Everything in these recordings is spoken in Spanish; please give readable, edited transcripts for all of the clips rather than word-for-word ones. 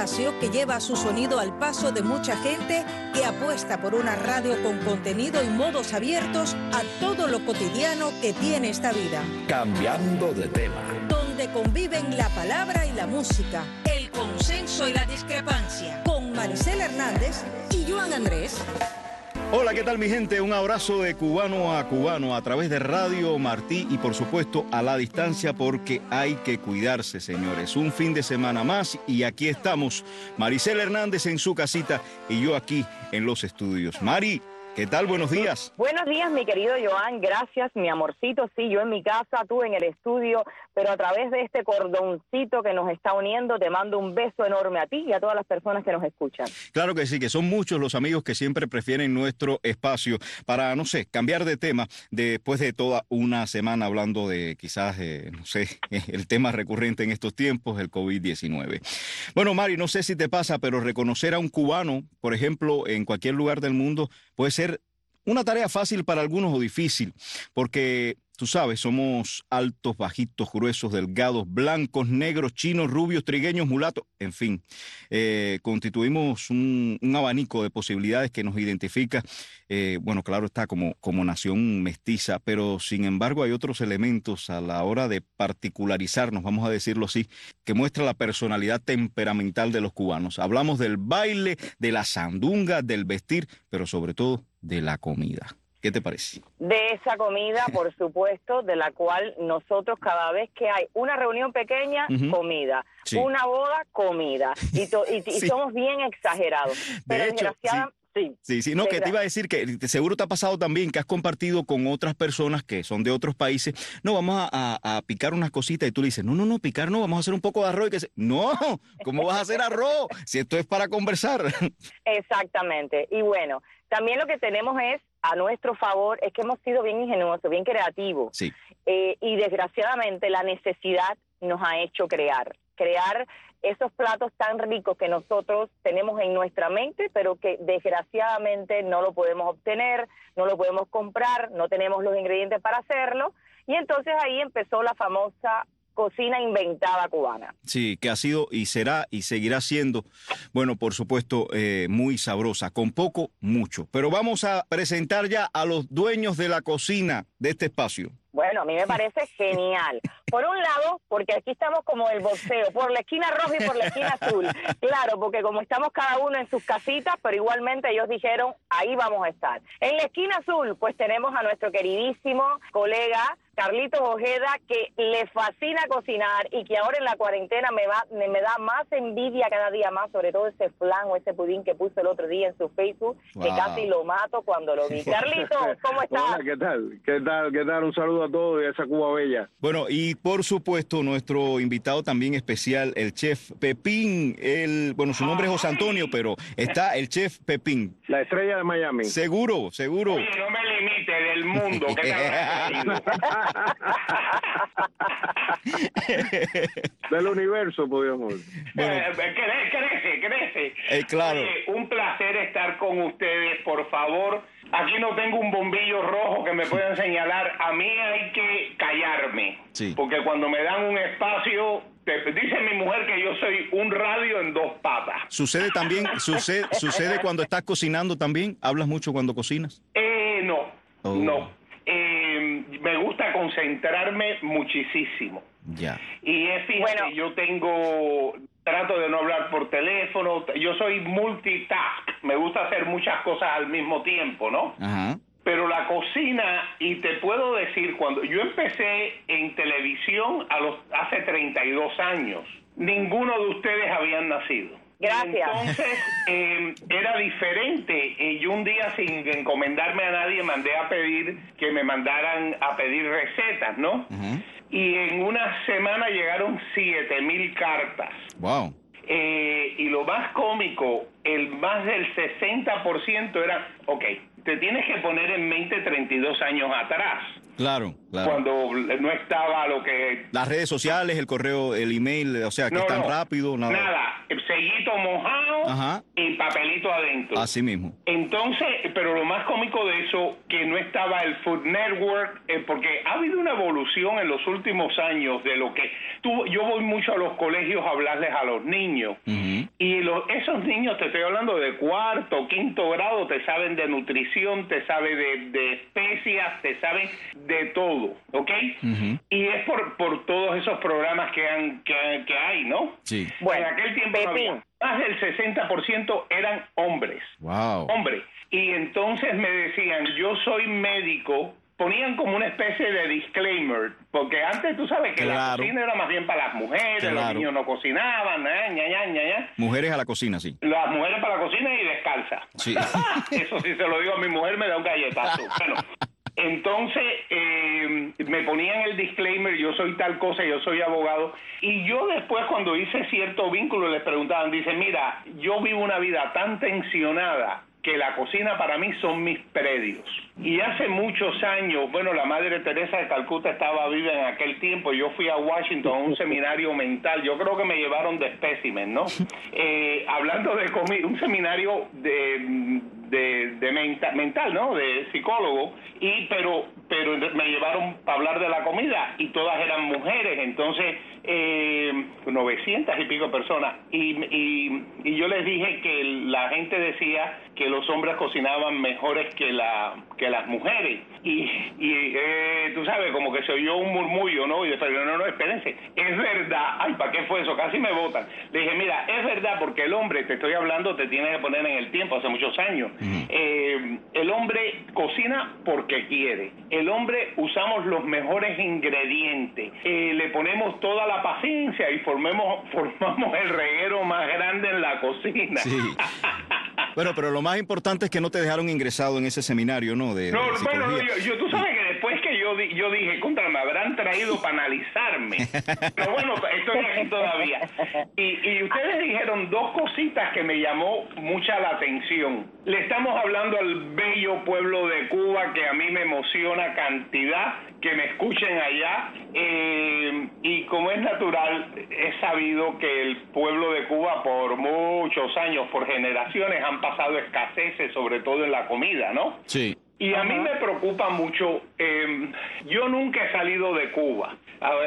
espacio que lleva su sonido al paso de mucha gente que apuesta por una radio con contenido y modos abiertos a todo lo cotidiano que tiene esta vida. Cambiando de tema. Donde conviven la palabra y la música, el consenso y la discrepancia. Con Maricela Hernández y Joan Andrés. Hola, ¿qué tal mi gente? Un abrazo de cubano a través de Radio Martí y por supuesto a la distancia porque hay que cuidarse, señores. Un fin de semana más y aquí estamos. Maricela Hernández en su casita y yo aquí en los estudios. Mari, ¿qué tal? Buenos días. Buenos días, mi querido Joan. Gracias, mi amorcito. Sí, yo en mi casa, tú en el estudio, pero a través de este cordoncito que nos está uniendo, te mando un beso enorme a ti y a todas las personas que nos escuchan. Claro que sí, que son muchos los amigos que siempre prefieren nuestro espacio para, no sé, cambiar de tema después de toda una semana hablando de quizás, no sé, el tema recurrente en estos tiempos, el COVID-19. Bueno, Mari, no sé si te pasa, pero reconocer a un cubano, por ejemplo, en cualquier lugar del mundo, puede ser una tarea fácil para algunos o difícil, porque tú sabes, somos altos, bajitos, gruesos, delgados, blancos, negros, chinos, rubios, trigueños, mulatos, en fin. Constituimos un abanico de posibilidades que nos identifica, bueno, claro está, como nación mestiza, pero sin embargo hay otros elementos a la hora de particularizarnos, vamos a decirlo así, que muestra la personalidad temperamental de los cubanos. Hablamos del baile, de la sandunga, del vestir, pero sobre todo de la comida. ¿Qué te parece? De esa comida, por supuesto, de la cual nosotros cada vez que hay una reunión pequeña, comida, sí. Una boda, comida, y sí. Somos bien exagerados. Pero desgraciadamente... Sí, no, que te iba a decir que seguro te ha pasado también que has compartido con otras personas que son de otros países, no, vamos a picar unas cositas y tú le dices, no, picar no, vamos a hacer un poco de arroz. No, ¿cómo vas a hacer arroz? Si esto es para conversar. Exactamente, y bueno, también lo que tenemos es, a nuestro favor, es que hemos sido bien ingenuosos, bien creativos, sí. Y desgraciadamente la necesidad nos ha hecho crear esos platos tan ricos que nosotros tenemos en nuestra mente, pero que desgraciadamente no lo podemos obtener, no lo podemos comprar, no tenemos los ingredientes para hacerlo, y entonces ahí empezó la famosa cocina inventada cubana. Sí, que ha sido y será y seguirá siendo, bueno, por supuesto, muy sabrosa, con poco, mucho. Pero vamos a presentar ya a los dueños de la cocina de este espacio. Bueno, a mí me parece genial. Por un lado, porque aquí estamos como el boxeo, por la esquina roja y por la esquina azul. Claro, porque como estamos cada uno en sus casitas, pero igualmente ellos dijeron, ahí vamos a estar. En la esquina azul, pues tenemos a nuestro queridísimo colega Carlitos Ojeda, que le fascina cocinar y que ahora en la cuarentena me da más envidia cada día más, sobre todo ese flan o ese pudín que puso el otro día en su Facebook, que casi lo mato cuando lo vi. Carlitos, ¿cómo estás? Hola, ¿qué tal? Un saludo a todos y a esa Cuba bella. Bueno, y por supuesto nuestro invitado también especial, el chef Pepín, su nombre es José Antonio, pero está el chef Pepín. La estrella de Miami. Seguro. Oye, no me limite del mundo. Del universo, podríamos decir. Bueno, crece. Claro. Oye, un placer estar con ustedes, por favor. Aquí no tengo un bombillo rojo que me puedan señalar. A mí hay que callarme. Sí. Porque cuando me dan un espacio, dice mi mujer que yo soy un radio en dos patas. ¿Sucede también? ¿Sucede cuando estás cocinando también? ¿Hablas mucho cuando cocinas? No. Me gusta concentrarme muchísimo. Ya. Y fíjate, yo trato de no hablar por teléfono, yo soy multitask, me gusta hacer muchas cosas al mismo tiempo, ¿no? Ajá. Pero la cocina, y te puedo decir, cuando yo empecé en televisión hace 32 años, ninguno de ustedes habían nacido. Gracias. Entonces, era diferente. Yo un día, sin encomendarme a nadie, mandé a pedir que me mandaran a pedir recetas, ¿no? Uh-huh. Y en una semana llegaron 7,000 cartas. Wow. Y lo más cómico, más del 60% era, te tienes que poner en mente 32 años atrás. Claro. Cuando no estaba lo que... Las redes sociales, el correo, el email, o sea, que es tan rápido. Nada. sellito mojado y papelito adentro. Así mismo. Entonces, pero lo más cómico de eso, que no estaba el Food Network, porque ha habido una evolución en los últimos años de lo que yo voy mucho a los colegios a hablarles a los niños, y esos niños, te estoy hablando de cuarto, quinto grado, te saben de nutrición, te saben de especias, te saben de todo, ¿ok? Y es por todos esos programas que hay, ¿no? Sí. Bueno, en aquel tiempo no había. Más del 60% eran hombres. Wow. Hombres. Y entonces me decían, yo soy médico. Ponían como una especie de disclaimer, porque antes tú sabes que la cocina era más bien para las mujeres, los niños no cocinaban, Mujeres a la cocina, sí. Las mujeres para la cocina y descalza. Sí. Eso sí se lo digo a mi mujer, me da un galletazo. Bueno, entonces me ponían el disclaimer, yo soy tal cosa, yo soy abogado, y yo después cuando hice cierto vínculo les preguntaban, dice, mira, yo vivo una vida tan tensionada que la cocina para mí son mis predios. Y hace muchos años, bueno, la Madre Teresa de Calcuta estaba viva en aquel tiempo, yo fui a Washington a un seminario mental, yo creo que me llevaron de espécimen, ¿no? Hablando de comida, un seminario de mental, ¿no? De psicólogo, pero me llevaron a hablar de la comida y todas eran mujeres, entonces 900 y pico personas, y yo les dije que la gente decía que los hombres cocinaban mejores que las mujeres, y tú sabes, como que se oyó un murmullo, ¿no? Y después, no, espérense, es verdad. Ay, ¿para qué fue eso? Casi me botan. Le dije, mira, es verdad, porque el hombre, te estoy hablando, te tiene que poner en el tiempo, hace muchos años. El hombre cocina porque quiere. El hombre usamos los mejores ingredientes, le ponemos toda la paciencia y formamos el reguero más grande en la cocina. Sí. Bueno, pero lo más importante es que no te dejaron ingresado en ese seminario, ¿no? Bueno, tú sabes que después que yo dije, contra, me habrán traído para analizarme. Pero bueno, estoy aquí todavía. Y ustedes dijeron dos cositas que me llamó mucha la atención. Le estamos hablando al bello pueblo de Cuba, que a mí me emociona cantidad, que me escuchen allá, y como es natural, he sabido que el pueblo de Cuba por muchos años, por generaciones, han pasado escaseces, sobre todo en la comida, ¿no? Sí. Y a mí me preocupa mucho, yo nunca he salido de Cuba.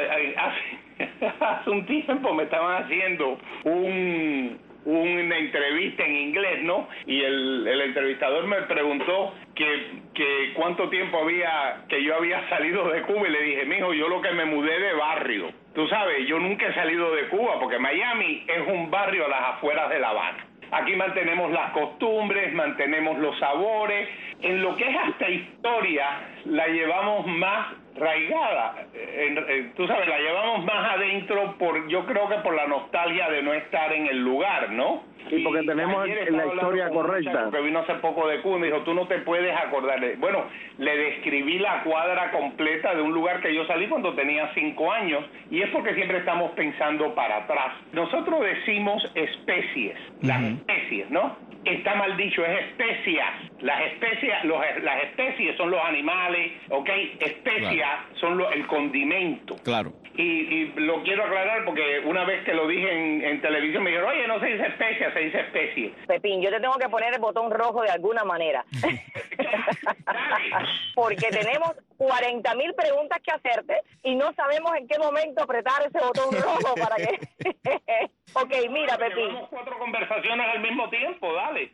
Hace un tiempo me estaban haciendo una entrevista en inglés, ¿no? Y el entrevistador me preguntó que cuánto tiempo que yo había salido de Cuba, y le dije, mijo, yo lo que me mudé de barrio. Tú sabes, yo nunca he salido de Cuba, porque Miami es un barrio a las afueras de La Habana. Aquí mantenemos las costumbres, mantenemos los sabores. En lo que es hasta historia, la llevamos más raigada. Tú sabes, la llevamos más adentro, yo creo que por la nostalgia de no estar en el lugar, ¿no? Y porque tenemos la historia correcta. Que vino hace poco de Cuba y me dijo, tú no te puedes acordar. Bueno, le describí la cuadra completa de un lugar que yo salí cuando tenía 5 años, y es porque siempre estamos pensando para atrás. Nosotros decimos especies, las especies, ¿no? Está mal dicho, es especias. Las especies son los animales, ¿ok? Especias son el condimento. Claro. Y lo quiero aclarar porque una vez que lo dije en televisión me dijeron, oye, no se dice especia, se dice especie. Pepín, yo te tengo que poner el botón rojo de alguna manera. Porque tenemos 40.000 preguntas que hacerte y no sabemos en qué momento apretar ese botón rojo para que... Ok, mira, Pepín. Llevamos 4 conversaciones al mismo tiempo, dale.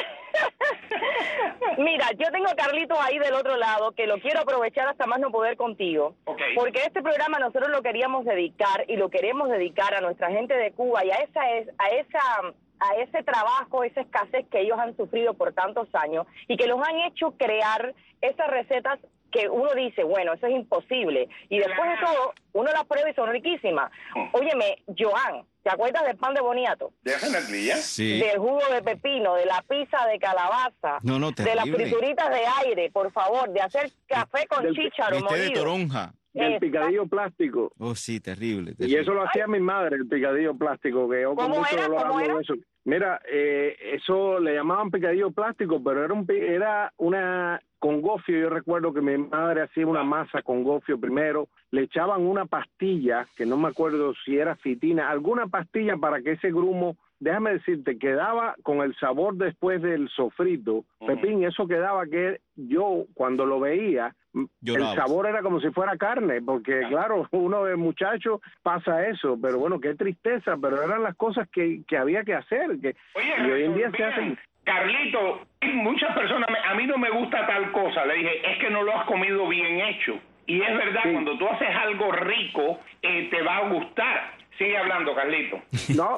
Mira, yo tengo a Carlitos ahí del otro lado, que lo quiero aprovechar hasta más no poder contigo. Okay. Porque este programa nosotros lo queríamos dedicar y lo queremos dedicar a nuestra gente de Cuba y a ese trabajo, esa escasez que ellos han sufrido por tantos años y que los han hecho crear esas recetas que uno dice, bueno, eso es imposible. Y después de todo, uno las prueba y son riquísimas. Óyeme, Joan, ¿te acuerdas del pan de boniato? Sí. Del jugo de pepino, de la pizza de calabaza, de las frituritas de aire, por favor, de hacer café con chícharo molido. De toronja. Del picadillo plástico. Oh, sí, terrible. Y eso lo hacía mi madre, el picadillo plástico. Que yo ¿Cómo era? Eso. Mira, eso le llamaban picadillo plástico, pero era una con gofio. Yo recuerdo que mi madre hacía una masa con gofio primero, le echaban una pastilla, que no me acuerdo si era fitina, alguna pastilla para que ese grumo déjame decirte, quedaba con el sabor después del sofrito, Pepín, eso quedaba que yo cuando lo veía, el sabor era como si fuera carne, porque claro, uno de muchacho pasa eso, pero bueno, qué tristeza, pero eran las cosas que había que hacer, y hoy en día se hacen. Carlito, muchas personas, a mí no me gusta tal cosa, le dije, es que no lo has comido bien hecho, y es verdad, cuando tú haces algo rico, te va a gustar. Sigue hablando, Carlito. No,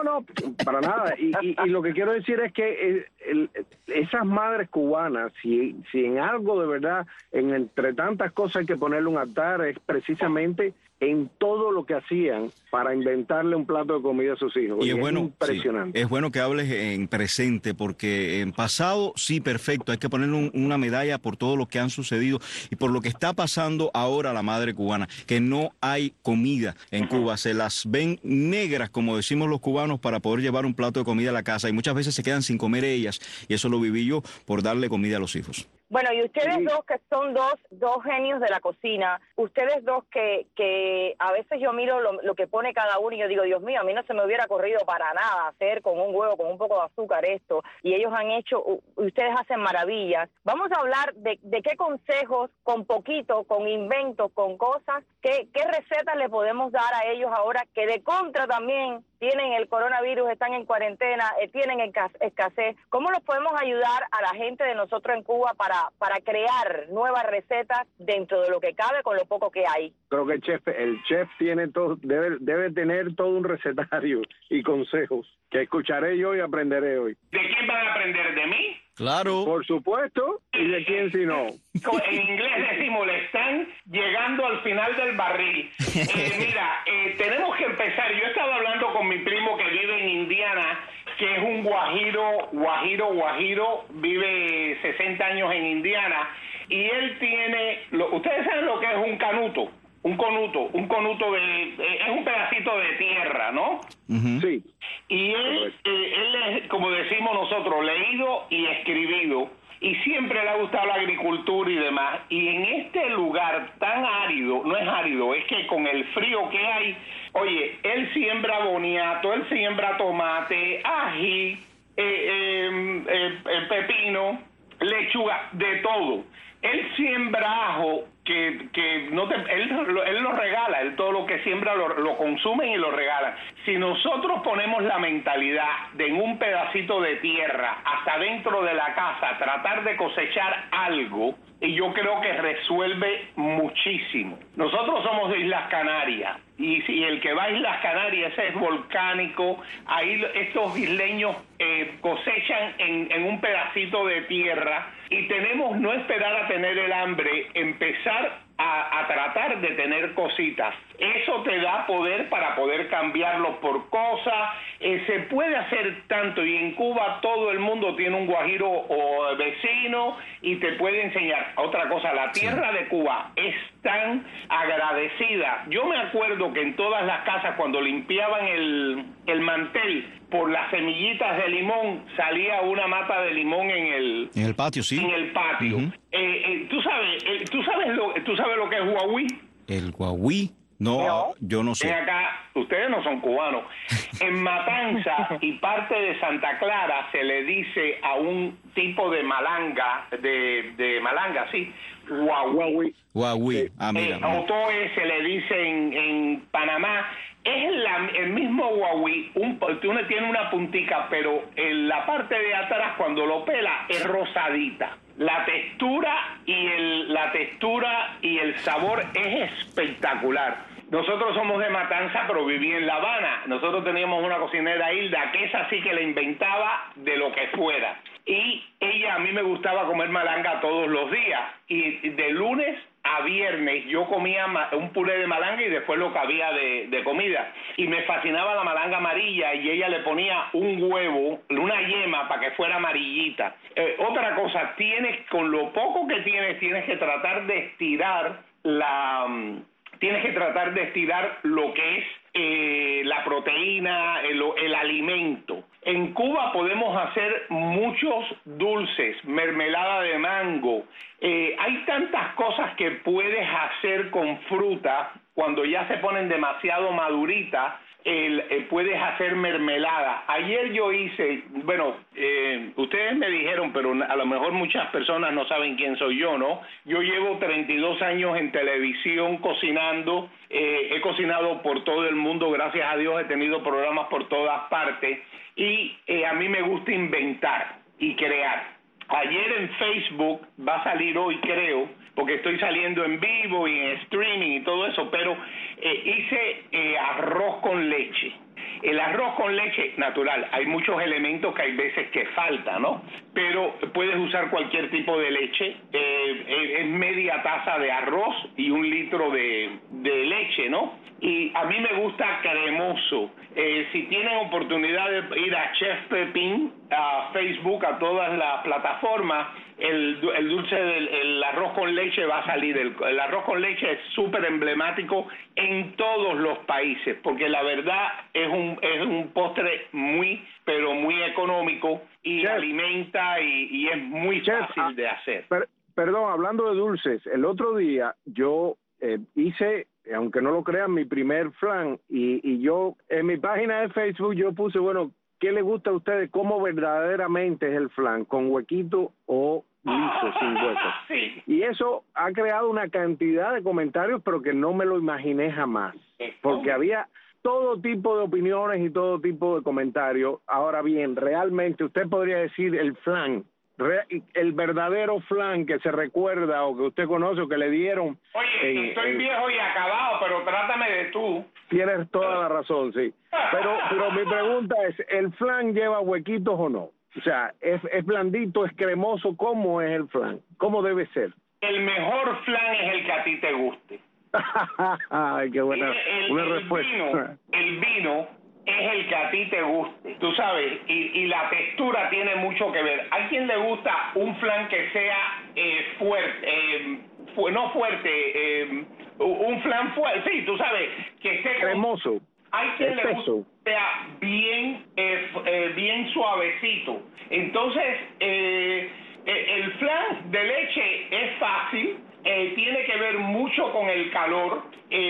para nada. Y lo que quiero decir es que esas madres cubanas, si en algo de verdad, entre tantas cosas hay que ponerle un altar, es precisamente en todo lo que hacían para inventarle un plato de comida a sus hijos. Y es bueno, impresionante. Sí, es bueno que hables en presente, porque en pasado, sí, perfecto, hay que ponerle una medalla por todo lo que han sucedido y por lo que está pasando ahora a la madre cubana, que no hay comida en Cuba, se las ven negras, como decimos los cubanos, para poder llevar un plato de comida a la casa, y muchas veces se quedan sin comer ellas, y eso lo viví yo por darle comida a los hijos. Bueno, y ustedes dos que son dos genios de la cocina, ustedes dos que a veces yo miro lo que pone cada uno y yo digo, Dios mío, a mí no se me hubiera ocurrido para nada hacer con un huevo, con un poco de azúcar esto, y ellos han hecho, ustedes hacen maravillas. Vamos a hablar de qué consejos, con poquito, con inventos, con cosas, qué recetas le podemos dar a ellos ahora que de contra también tienen el coronavirus, están en cuarentena, tienen escasez. ¿Cómo los podemos ayudar a la gente de nosotros en Cuba para crear nuevas recetas dentro de lo que cabe con lo poco que hay? Creo que el chef tiene todo, debe tener todo un recetario y consejos que escucharé yo y aprenderé hoy. ¿De quién van a aprender? ¿De mí? Claro. Por supuesto. ¿Y de quién si no? En inglés decimos, le están llegando al final del barril. Mira, tenemos que empezar. Yo estaba hablando con mi primo que vive en Indiana, que es un guajiro, vive 60 años en Indiana, y él tiene, ustedes saben lo que es un canuto. Un conuto es un pedacito de tierra, ¿no? Sí. Y él es, como decimos nosotros, leído y escribido, y siempre le ha gustado la agricultura y demás. Y en este lugar tan árido, no es árido, es que con el frío que hay, oye, él siembra boniato, él siembra tomate, ají, pepino, lechuga, de todo. Él siembra ajo que no él lo regala, él todo lo que siembra lo consumen y lo regalan. Si nosotros ponemos la mentalidad de en un pedacito de tierra hasta dentro de la casa tratar de cosechar algo, y yo creo que resuelve muchísimo. Nosotros somos de Islas Canarias, y el que va a Islas Canarias es volcánico, ahí estos isleños cosechan en un pedacito de tierra, y tenemos no esperar a tener el hambre, empezar a tratar de tener cositas. Eso te da poder para poder cambiarlo por cosas. Se puede hacer tanto, y en Cuba todo el mundo tiene un guajiro o vecino y te puede enseñar. Otra cosa, la tierra de Cuba es tan agradecida. Yo me acuerdo que en todas las casas cuando limpiaban el mantel por las semillitas de limón, salía una mata de limón en el patio, sí. En el patio. ¿Tú sabes lo que es guagüí? ¿El guagüí? No, yo no sé. Ven acá, ustedes no son cubanos. En Matanza y parte de Santa Clara se le dice a un tipo de malanga, de malanga, sí, guagüí. Guagüí, mira. Otoe se le dice en Panamá. Es el mismo guagüí, tiene una puntica, pero en la parte de atrás cuando lo pela es rosadita. La textura y el sabor es espectacular. Nosotros somos de Matanza, pero viví en La Habana. Nosotros teníamos una cocinera, Hilda, que esa sí que la inventaba de lo que fuera. Y a mí me gustaba comer malanga todos los días. Y de lunes a viernes yo comía un puré de malanga y después lo que había de comida. Y me fascinaba la malanga amarilla, y ella le ponía un huevo, una yema para que fuera amarillita. Otra cosa, con lo poco que tienes que tratar de estirar lo que es la proteína, el alimento. En Cuba podemos hacer muchos dulces, mermelada de mango. Hay tantas cosas que puedes hacer con fruta cuando ya se ponen demasiado maduritas. puedes hacer mermelada. Ayer yo hice, bueno, ustedes me dijeron, pero a lo mejor muchas personas no saben quién soy yo, ¿no? Yo llevo 32 años en televisión cocinando, he cocinado por todo el mundo, gracias a Dios he tenido programas por todas partes, y a mí me gusta inventar y crear. Ayer en Facebook, va a salir hoy creo, porque estoy saliendo en vivo y en streaming y todo eso, pero hice arroz con leche. El arroz con leche natural, hay muchos elementos que hay veces que faltan, ¿no? Pero puedes usar cualquier tipo de leche, es media taza de arroz y 1 litro de leche, ¿no? Y a mí me gusta cremoso. Si tienen oportunidad de ir a Chef Pepín, a Facebook, a todas las plataformas, el dulce del arroz con leche va a salir. El arroz con leche es súper emblemático en todos los países, porque la verdad es un postre muy, pero muy económico y Chef, alimenta y es muy fácil de hacer. Perdón, hablando de dulces, el otro día yo hice, aunque no lo crean, mi primer flan y yo en mi página de Facebook yo puse, bueno, ¿qué les gusta a ustedes? ¿Cómo verdaderamente es el flan? ¿Con huequito o liso, sin huecos? Sí. Y eso ha creado una cantidad de comentarios, pero que no me lo imaginé jamás, porque había todo tipo de opiniones y todo tipo de comentarios. Ahora bien, realmente usted podría decir el flan, el verdadero flan que se recuerda o que usted conoce o que le dieron. Oye, estoy viejo y acabado, pero trátame de tú. Tienes toda la razón, sí. Pero mi pregunta es, ¿el flan lleva huequitos o no? O sea, ¿es blandito, es cremoso? ¿Cómo es el flan? ¿Cómo debe ser? El mejor flan es el que a ti te guste. Ay, qué buena una respuesta. El vino es el que a ti te guste, tú sabes, y la textura tiene mucho que ver. ¿A quién le gusta un flan que sea fuerte, un flan fuerte, sí, tú sabes, que esté cremoso? Hay quien le gusta que sea bien suavecito. Entonces, el flan de leche es fácil. Tiene que ver mucho con el calor.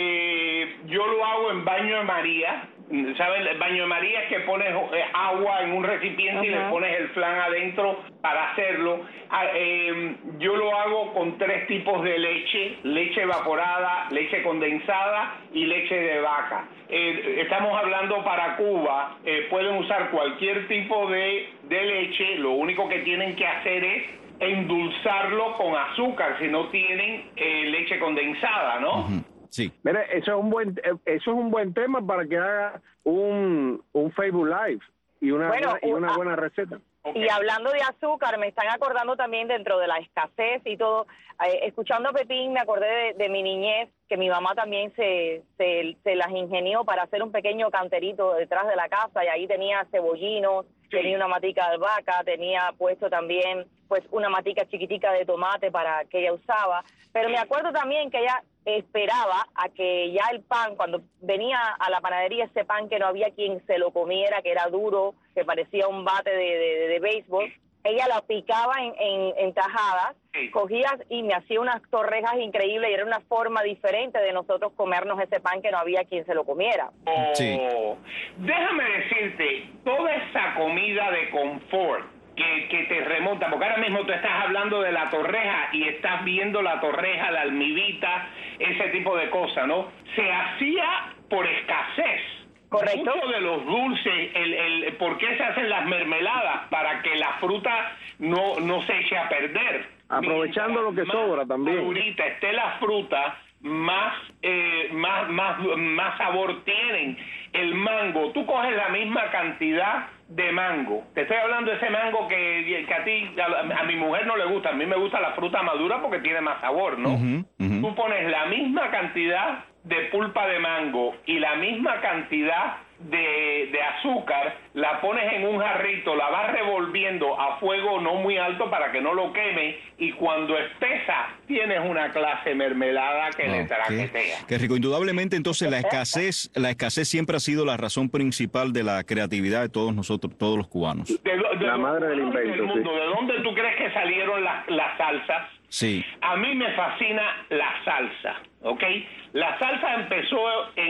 Yo lo hago en baño de María. ¿Sabes? El baño de María es que pones agua en un recipiente y le pones el flan adentro para hacerlo. Yo lo hago con 3 tipos de leche: leche evaporada, leche condensada y leche de vaca. Estamos hablando para Cuba. Pueden usar cualquier tipo de leche. Lo único que tienen que hacer es endulzarlo con azúcar si no tienen leche condensada, ¿no? Uh-huh. Sí. Mire, eso es un buen tema para que haga un Facebook Live y una buena receta. Okay. Y hablando de azúcar, me están acordando también dentro de la escasez y todo, escuchando a Pepín me acordé de mi niñez, que mi mamá también se las ingenió para hacer un pequeño canterito detrás de la casa, y ahí tenía cebollinos, tenía una matica de albahaca, tenía puesto también pues una matica chiquitica de tomate para que ella usaba, pero me acuerdo también que ella esperaba a que ya el pan, cuando venía a la panadería ese pan que no había quien se lo comiera, que era duro, que parecía un bate de béisbol, ella la picaba en tajadas, cogía y me hacía unas torrejas increíbles, y era una forma diferente de nosotros comernos ese pan que no había quien se lo comiera. Sí. Déjame decirte, toda esa comida de confort que te remonta, porque ahora mismo tú estás hablando de la torreja y estás viendo la torreja, la almibita, ese tipo de cosas, ¿no? Se hacía por escasez. Correcto. Muchos de los dulces, ¿por qué se hacen las mermeladas? Para que la fruta no se eche a perder. Aprovechando lo que sobra también. Ahorita esté la fruta, más sabor tienen. El mango, tú coges la misma cantidad de mango. Te estoy hablando de ese mango que a mi mujer no le gusta. A mí me gusta la fruta madura porque tiene más sabor, ¿no? Uh-huh, uh-huh. Tú pones la misma cantidad de pulpa de mango y la misma cantidad de azúcar, la pones en un jarrito, la vas revolviendo a fuego no muy alto para que no lo queme, y cuando espesa tienes una clase de mermelada que le traquetea. Qué rico. Indudablemente, entonces la escasez siempre ha sido la razón principal de la creatividad de todos nosotros, todos los cubanos. La madre del invento. Sí. ¿De dónde tú crees que salieron las salsas? Sí. A mí me fascina la salsa, ¿ok? La salsa empezó en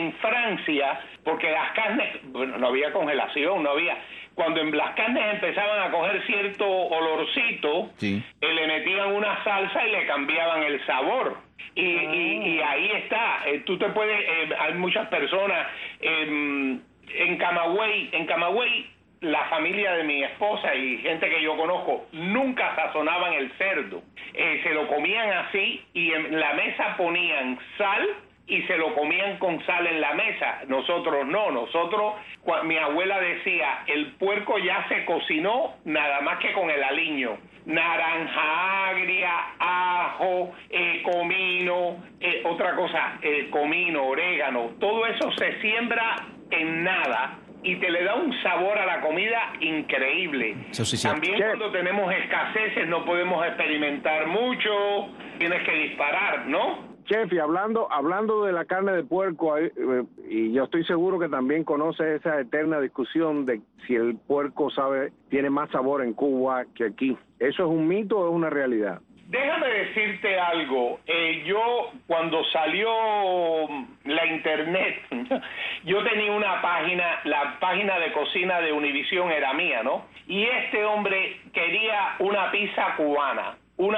en Francia, porque las carnes, bueno, no había congelación, no había... Cuando las carnes empezaban a coger cierto olorcito, sí, le metían una salsa y le cambiaban el sabor. Y ahí está. Tú te puedes... hay muchas personas... en Camagüey, la familia de mi esposa y gente que yo conozco nunca sazonaban el cerdo. Se lo comían así y en la mesa ponían sal y se lo comían con sal en la mesa. Nosotros no, mi abuela decía, el puerco ya se cocinó nada más que con el aliño. Naranja agria, ajo, comino, otra cosa, comino, orégano, todo eso se siembra en nada y te le da un sabor a la comida increíble. Eso sí, también cuando tenemos escaseces no podemos experimentar mucho, tienes que disparar, ¿no? Chef, y hablando de la carne de puerco, y yo estoy seguro que también conoce esa eterna discusión de si el puerco tiene más sabor en Cuba que aquí. ¿Eso es un mito o es una realidad? Déjame decirte algo. Yo, cuando salió la internet, yo tenía una página, la página de cocina de Univisión era mía, ¿no? Y este hombre quería una pizza cubana.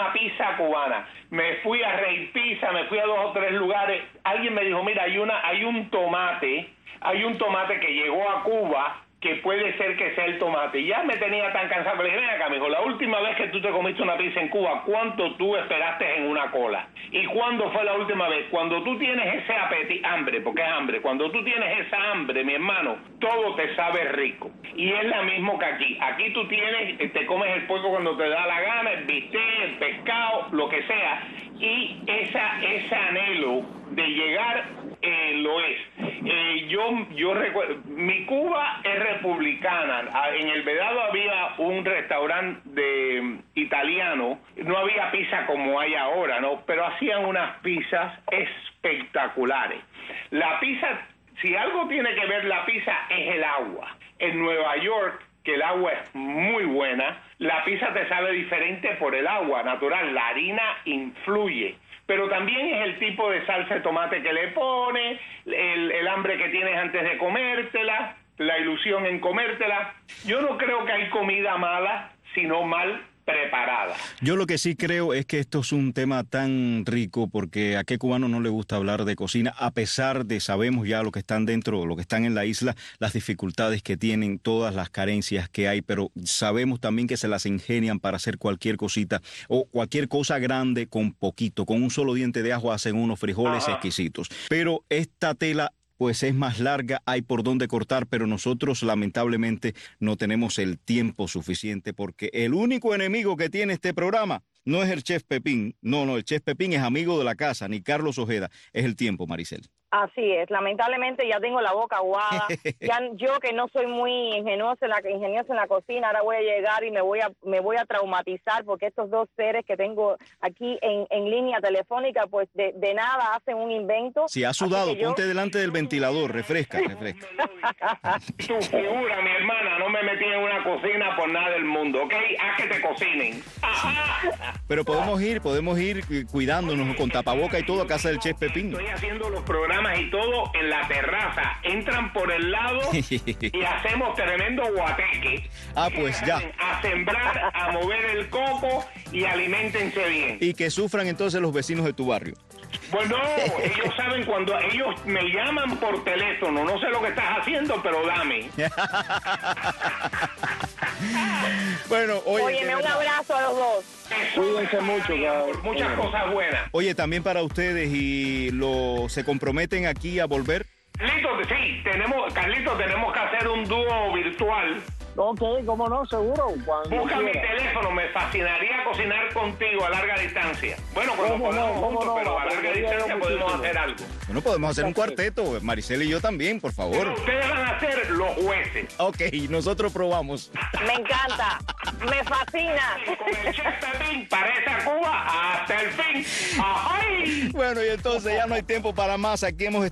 Me fui a Rey Pizza, me fui a 2 o 3 lugares. Alguien me dijo, mira, hay un tomate que llegó a Cuba que puede ser que sea el tomate. Y ya me tenía tan cansado, le dije, ven acá, mijo, la última vez que tú te comiste una pizza en Cuba, ¿cuánto tú esperaste en una cola? ¿Y cuándo fue la última vez? Cuando tú tienes ese hambre, porque es hambre, cuando tú tienes esa hambre, mi hermano, todo te sabe rico. Y es lo mismo que aquí. Aquí tú te comes el puerco cuando te da la gana, el bistec, el pescado, lo que sea. Y ese anhelo de llegar lo es. Yo recuerdo, mi Cuba es republicana. En el Vedado había un restaurante italiano, no había pizza como hay ahora, ¿no? Pero hacían unas pizzas espectaculares. La pizza, si algo tiene que ver la pizza, es el agua. En Nueva York, que el agua es muy buena, la pizza te sabe diferente por el agua natural. La harina influye. Pero también es el tipo de salsa de tomate que le pones, el hambre que tienes antes de comértela, la ilusión en comértela. Yo no creo que hay comida mala, sino mal preparada. Yo lo que sí creo es que esto es un tema tan rico porque a qué cubano no le gusta hablar de cocina, a pesar de sabemos ya lo que están dentro, lo que están en la isla, las dificultades que tienen, todas las carencias que hay, pero sabemos también que se las ingenian para hacer cualquier cosita o cualquier cosa grande con poquito, con un solo diente de ajo hacen unos frijoles exquisitos. Pero esta tela pues es más larga, hay por dónde cortar, pero nosotros lamentablemente no tenemos el tiempo suficiente porque el único enemigo que tiene este programa no es el Chef Pepín, no, el Chef Pepín es amigo de la casa, ni Carlos Ojeda, es el tiempo, Maricel. Así es, lamentablemente ya tengo la boca aguada, ya yo que no soy muy ingeniosa en la cocina, ahora voy a llegar y me voy a traumatizar porque estos 2 seres que tengo aquí en línea telefónica, pues de nada hacen un invento. Si has sudado, ponte delante del ventilador, refresca. Tu figura, mi hermana, no me metí en una cocina por nada del mundo, ¿ok? Haz que te cocinen. Pero podemos ir cuidándonos con tapaboca y todo a casa del Chef Pepín. Estoy haciendo los programas y todo en la terraza, entran por el lado y hacemos tremendo guateque. Pues ya. A sembrar, a mover el coco y aliméntense bien. Y que sufran entonces los vecinos de tu barrio. Bueno, ellos saben cuando ellos me llaman por teléfono, no sé lo que estás haciendo, pero dame. Bueno, óyeme, un abrazo a los dos. Cuídense mucho, muchas cosas buenas. Oye, también para ustedes, y se comprometen aquí a volver. Carlitos, tenemos que hacer un dúo virtual. Ok, cómo no, seguro. Busca mi teléfono, me fascinaría cocinar contigo a larga distancia. Bueno, cuando podamos juntos, pero a larga distancia podemos hacer algo. Bueno, podemos hacer un cuarteto, Maricel y yo también, por favor. Pero ustedes van a ser los jueces. Ok, nosotros probamos. Me encanta, me fascina. Con el Chef Pepín para esa Cuba hasta el fin. ¡Ay! Bueno, y entonces ya no hay tiempo para más. Aquí hemos